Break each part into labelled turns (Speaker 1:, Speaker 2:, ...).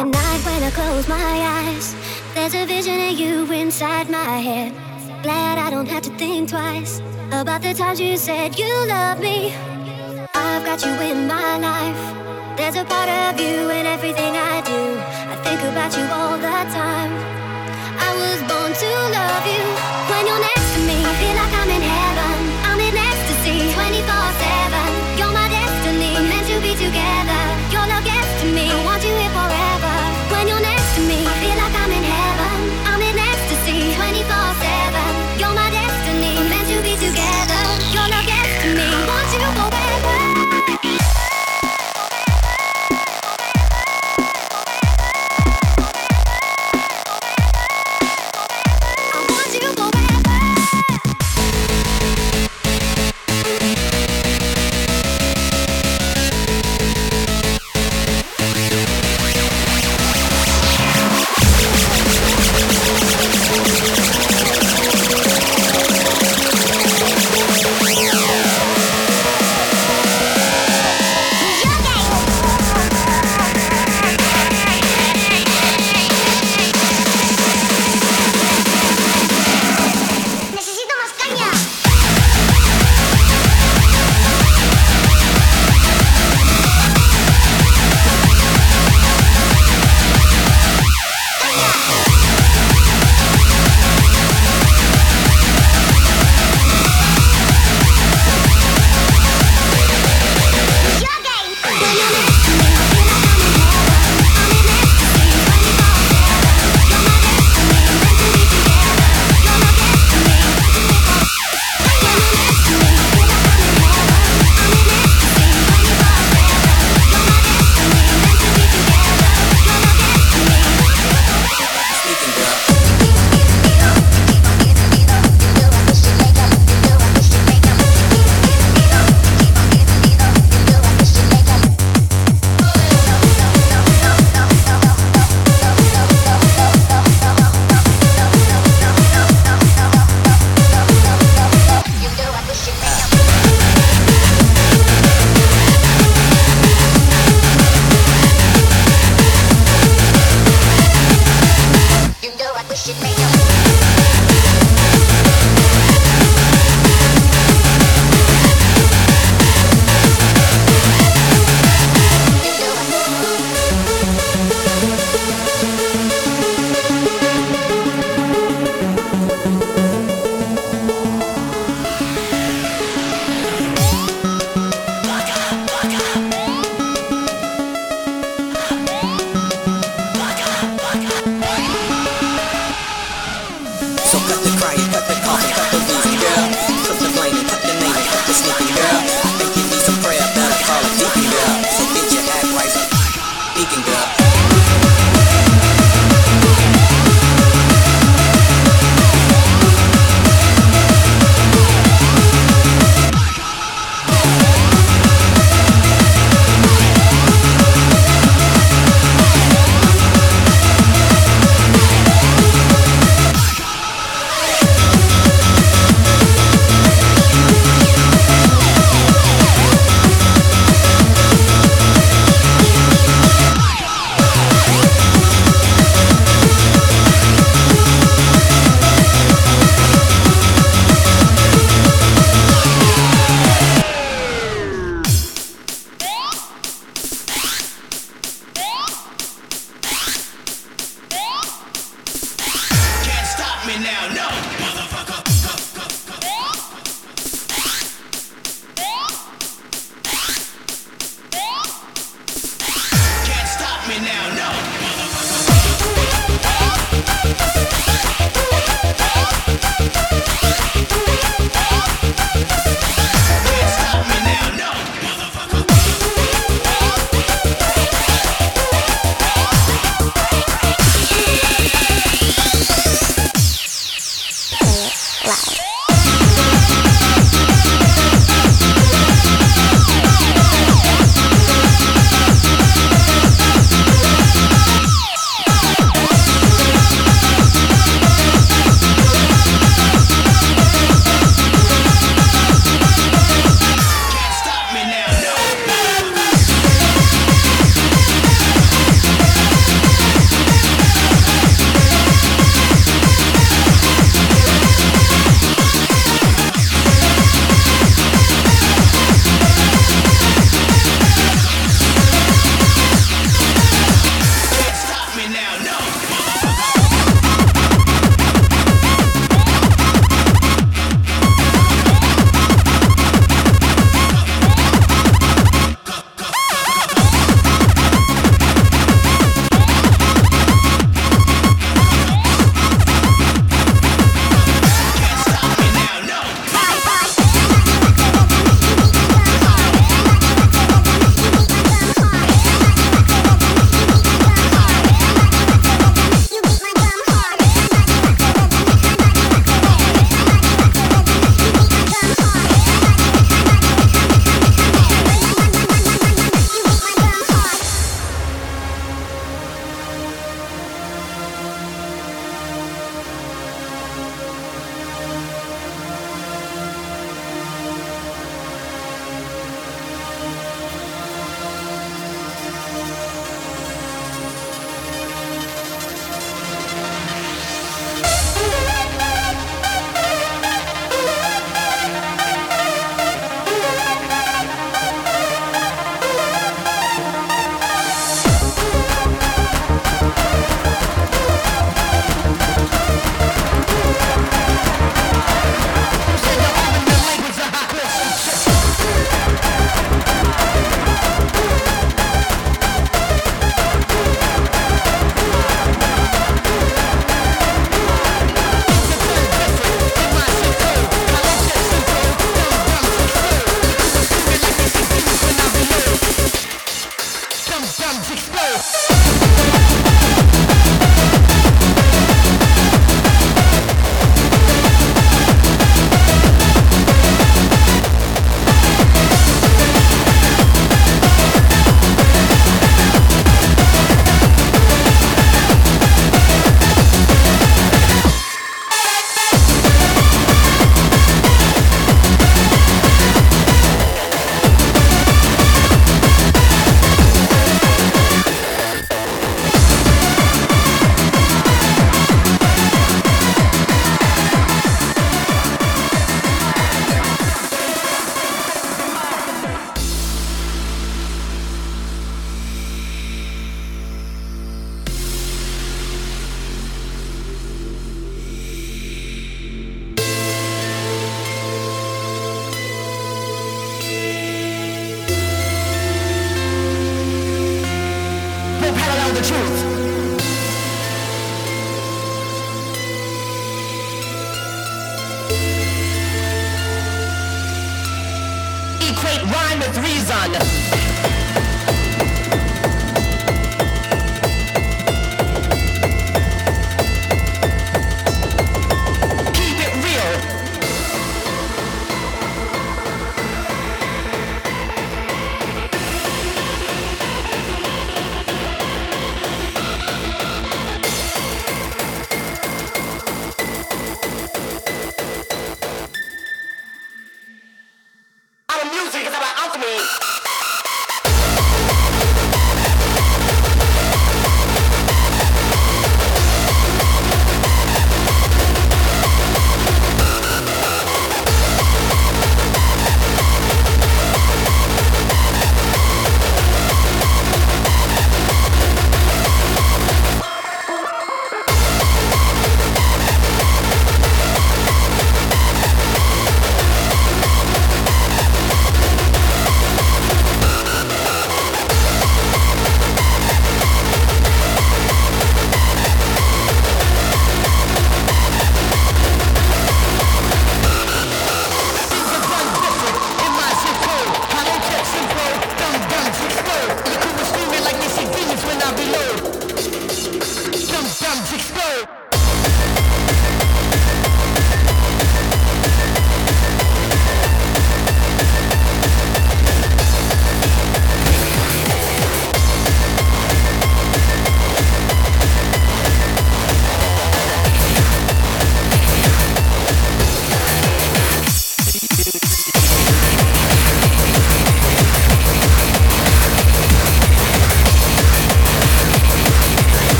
Speaker 1: At night when I close my eyes, there's a vision of you inside my head. Glad I don't have to think twice about the times you said you love me. I've got you in my life. There's a part of you in everything I do. I think about you all the time. I was born to love you. When you're next to me, I feel like I'm in heaven. I'm in ecstasy 24/7. You're my destiny, we're meant to be together. Your love gets to me, I want you here forever. When you're next to me, I feel like I'm in heaven. I'm in ecstasy 24/7. You're my destiny, we're meant to be together. Your love gets to me, I want you forever.
Speaker 2: the truth. Equate rhyme with reason.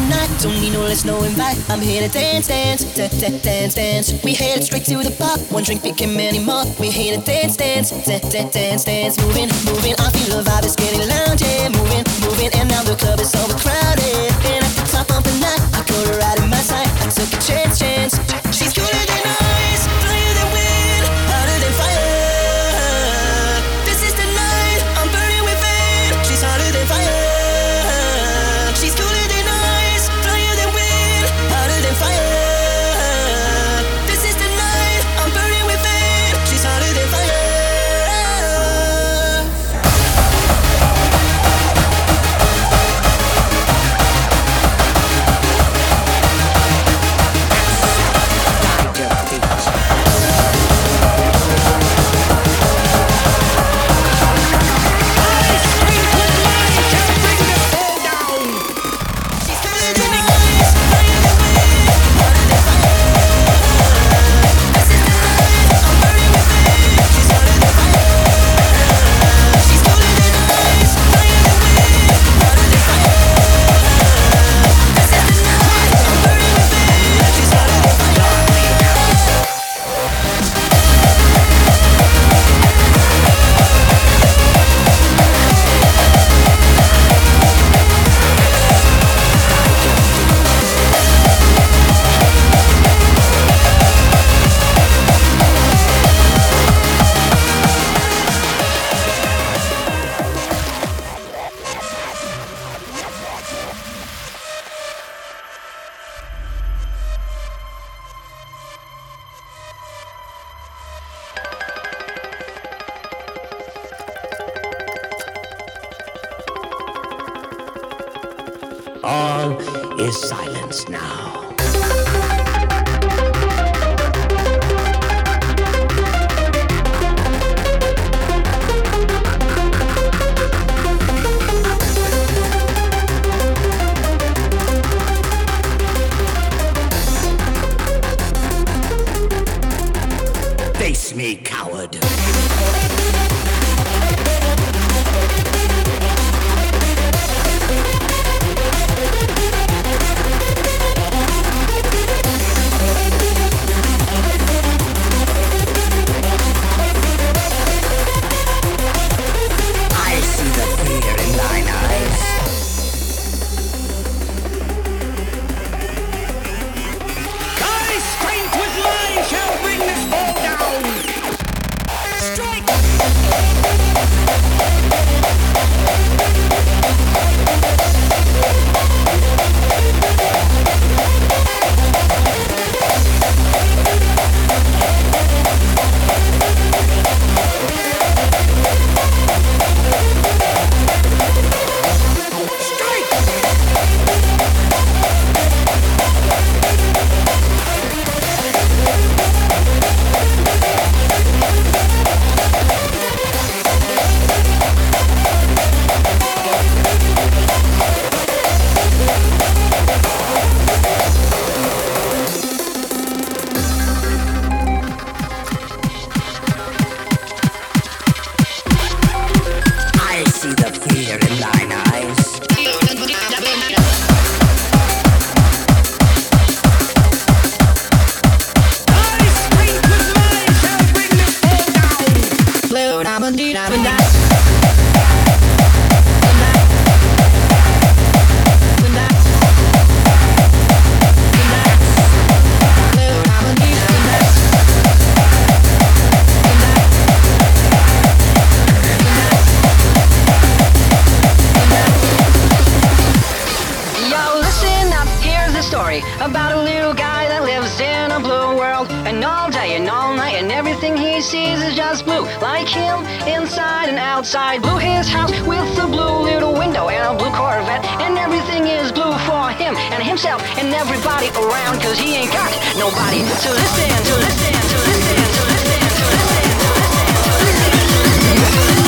Speaker 3: night. Don't need no list, no invite. I'm here to dance, dance, dance, dance, dance, dance. We headed straight to the bar. One drink became many more. We here to dance, dance, dance, dance, dance, dance. Moving, moving. I feel the vibe is getting loud, yeah. Moving, moving. And now the club is overcrowded. And at the top of the night, I got her right in my sight. I took a chance, chance. She's cooler than ice, flyer than wind, hotter than fire. This is the night, I'm burning with fame. She's hotter than fire. She's cooler than ice, flyer than wind, hotter than fire. This is the night, I'm burning with fame. She's hotter than fire.
Speaker 2: All is silence now. Face me, coward.
Speaker 4: About a little guy that lives in a blue world, and all day and all night, and everything he sees is just blue. Like him, inside and outside. Blue his house with a blue little window and a blue Corvette, and everything is blue for him and himself and everybody around, cause he ain't got nobody to listen, to listen, to listen, to listen, to listen, to listen.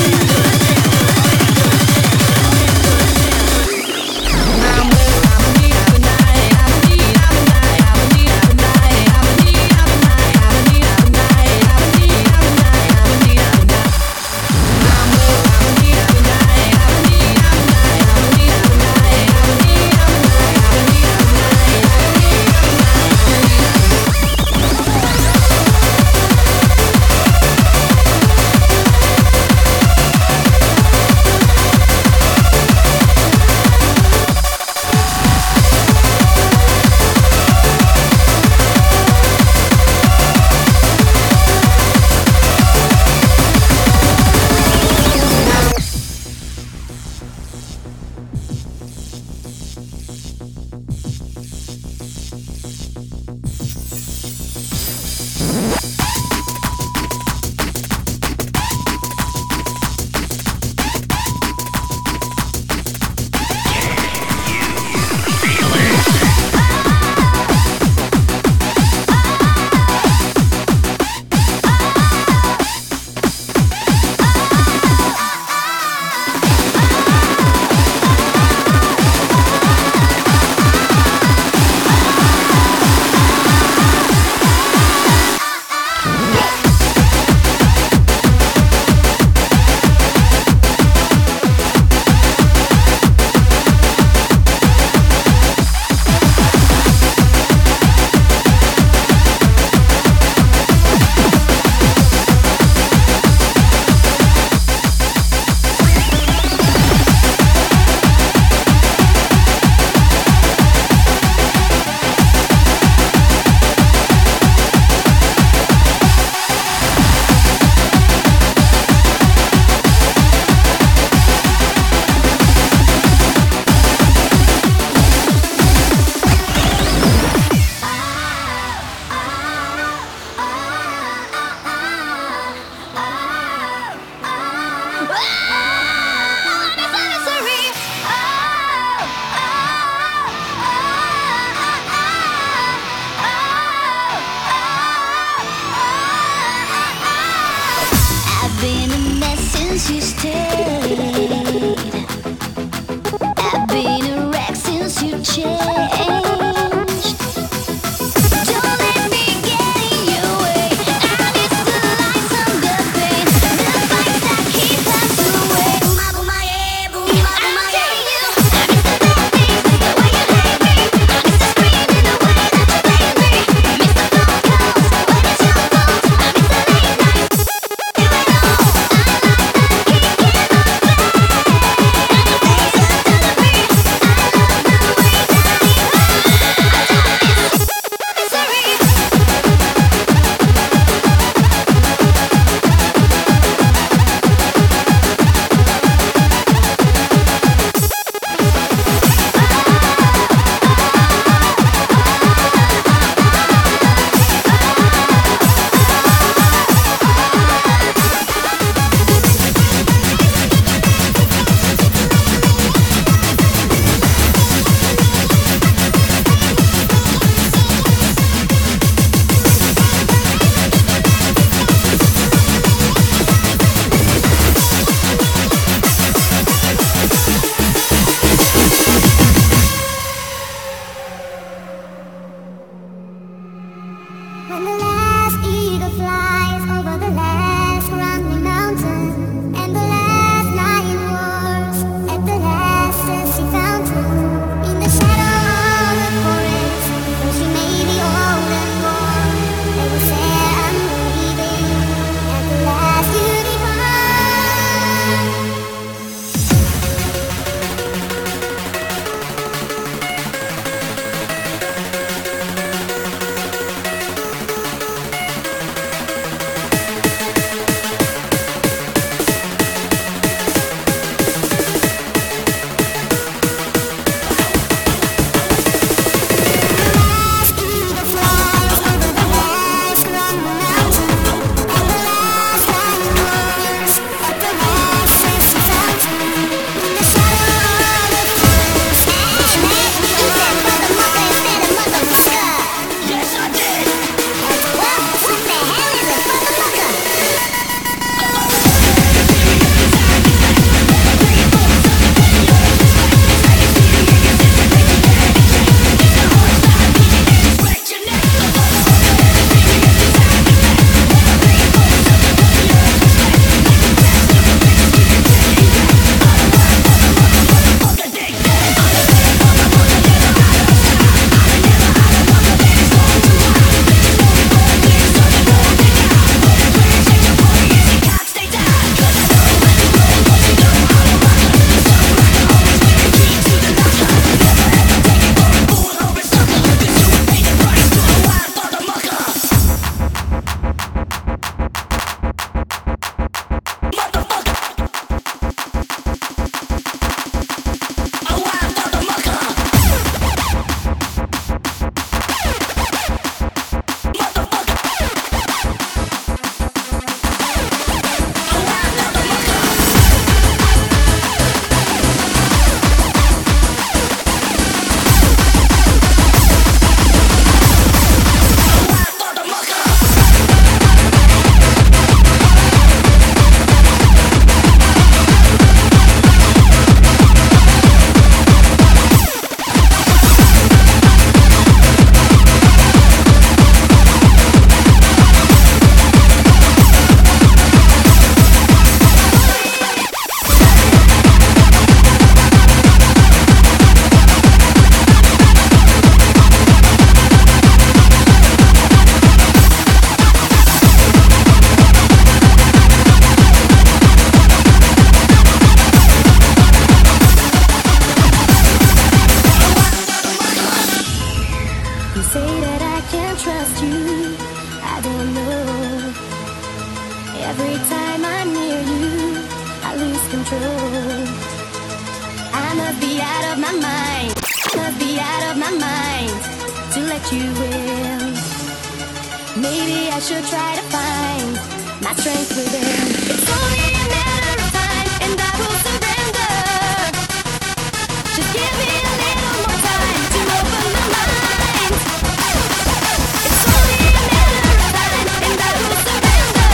Speaker 1: Every time I'm near you, I lose control. I must be out of my mind. Must be out of my mind to let you in. Maybe I should try to find my strength within. It's only a matter of time, and I will surrender. Just give me a little more time to open my mind. It's only a matter of time, and I will surrender.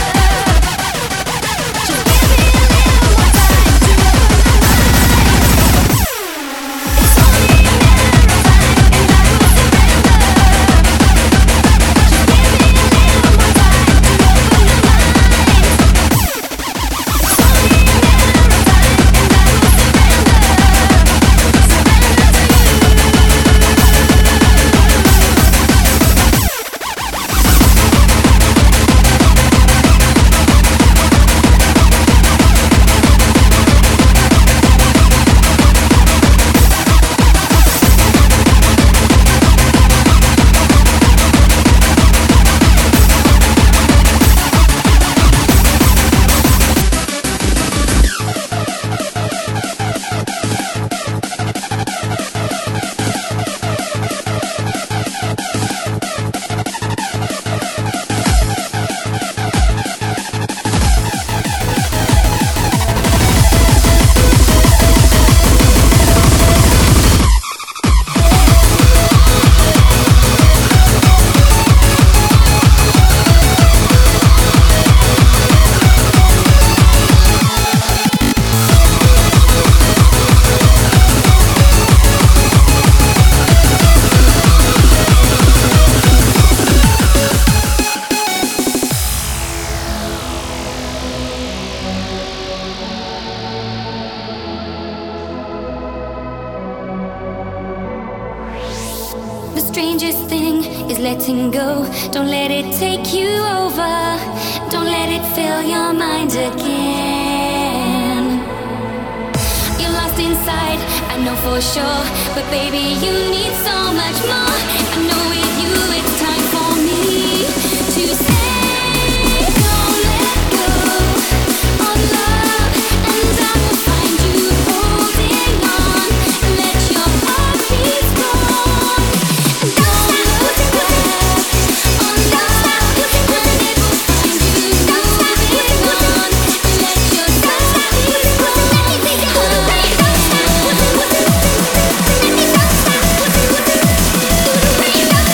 Speaker 1: Just give me a little more time to open my mind. It's only a matter of time, and I will surrender. Just give me a little more time to open my mind. It's only a matter of time, and I will surrender. The strangest thing is letting go. Don't let it take you over. Don't let it fill your mind again. You're lost inside, I know for sure. But baby, you need so much more. I know with you it's time for me to say, don't let go of love. And I will find you holding on. Let your heart be strong. Don't look back on love, and it will find you moving on. Let yourself be strong. Let me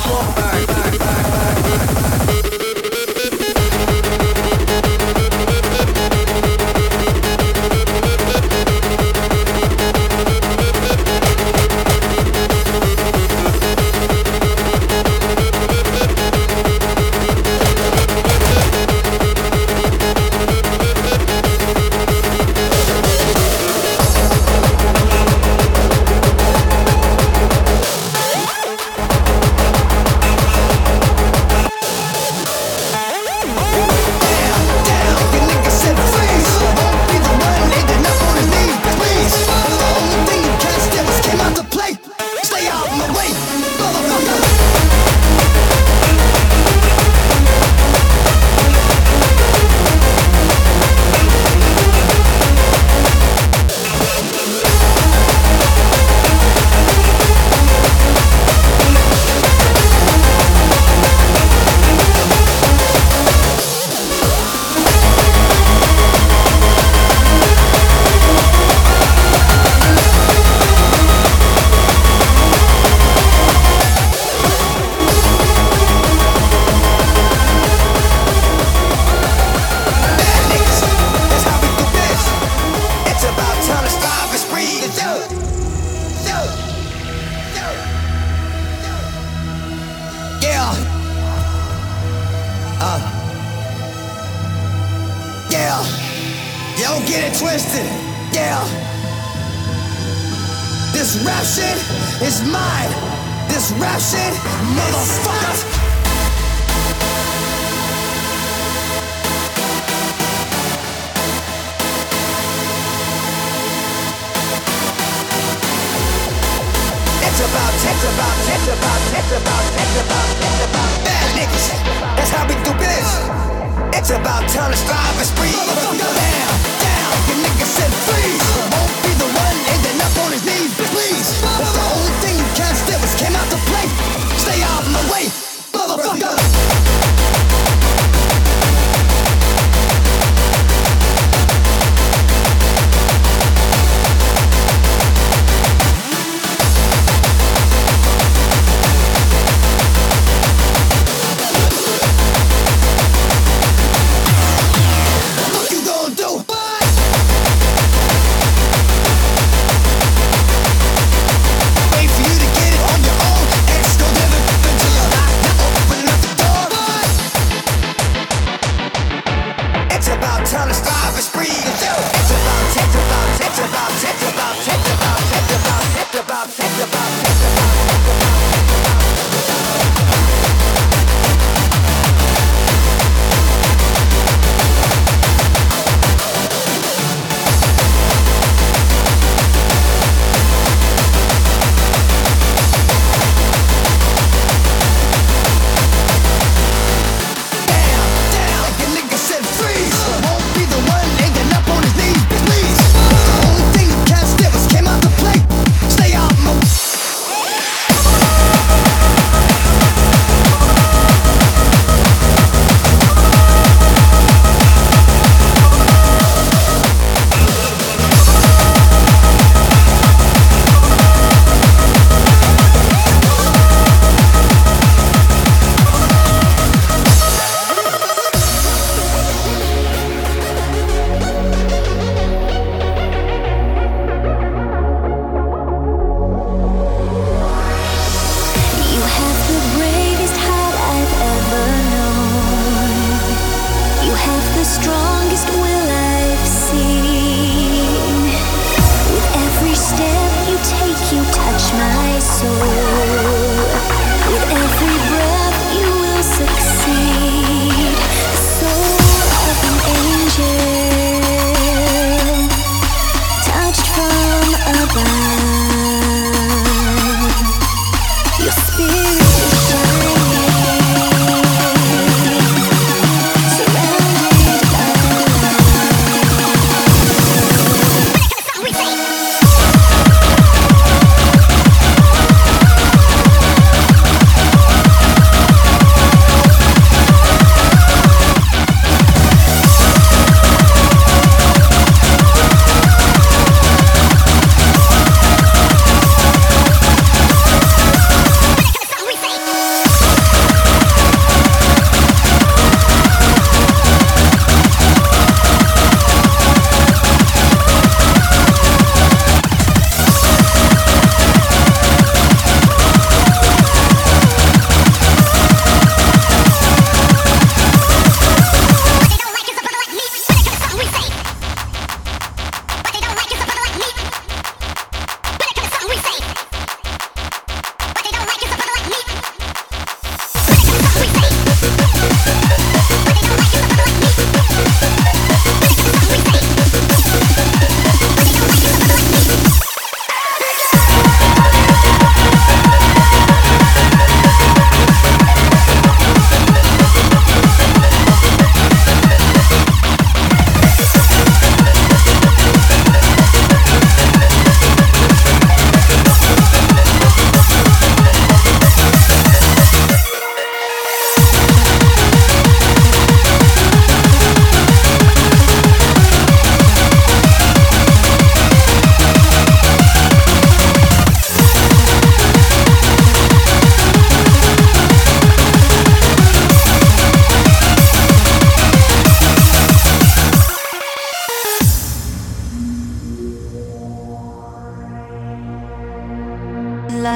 Speaker 5: Won't be the one ending up on his knees.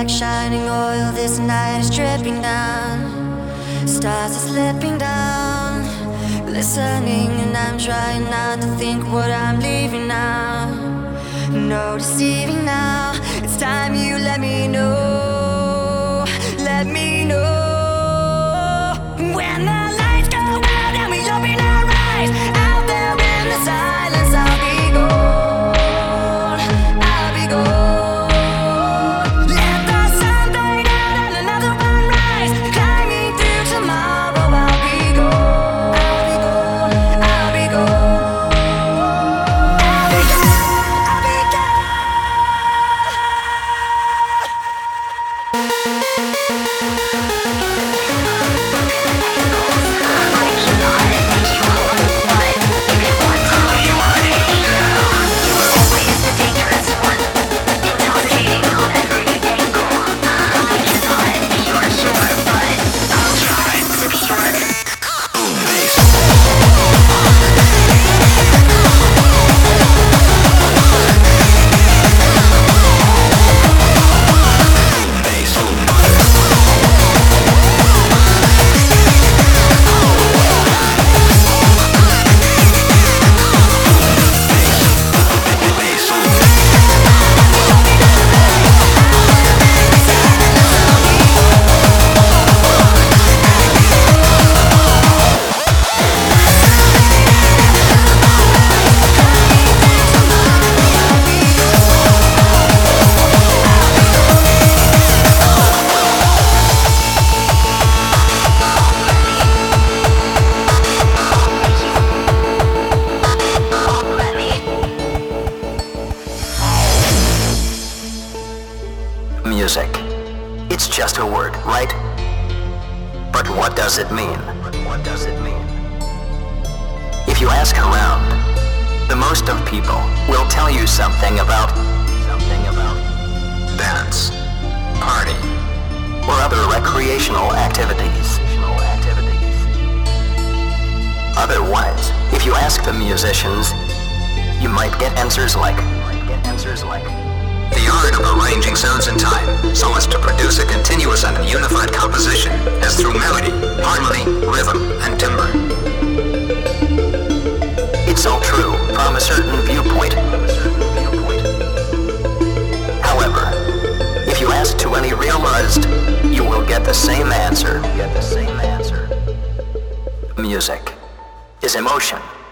Speaker 5: like shining oil, this night is dripping down. Stars are slipping down, listening, and I'm trying not to think what I'm leaving now. No deceiving now, it's time you let me know. Let me know. When the lights go out and we open our eyes, out there in the silence, I'll be gone. I'll be gone. Let the sun fade out and another one rise, climbing through tomorrow. I'll be gone. I'll be gone. I'll be gone. I'll be gone.
Speaker 6: Music. It's just a word, right? But what does it mean? What does it mean? If you ask around, the most of people will tell you something about dance, party, or other recreational activities. Otherwise, if you ask the musicians, you might get answers like
Speaker 7: the art of arranging sounds in time so as to produce a continuous and unified composition as through melody, harmony, rhythm, and timbre.
Speaker 6: It's all true from a certain viewpoint. However, if you ask to any realized, you will get the same answer. Music is emotion.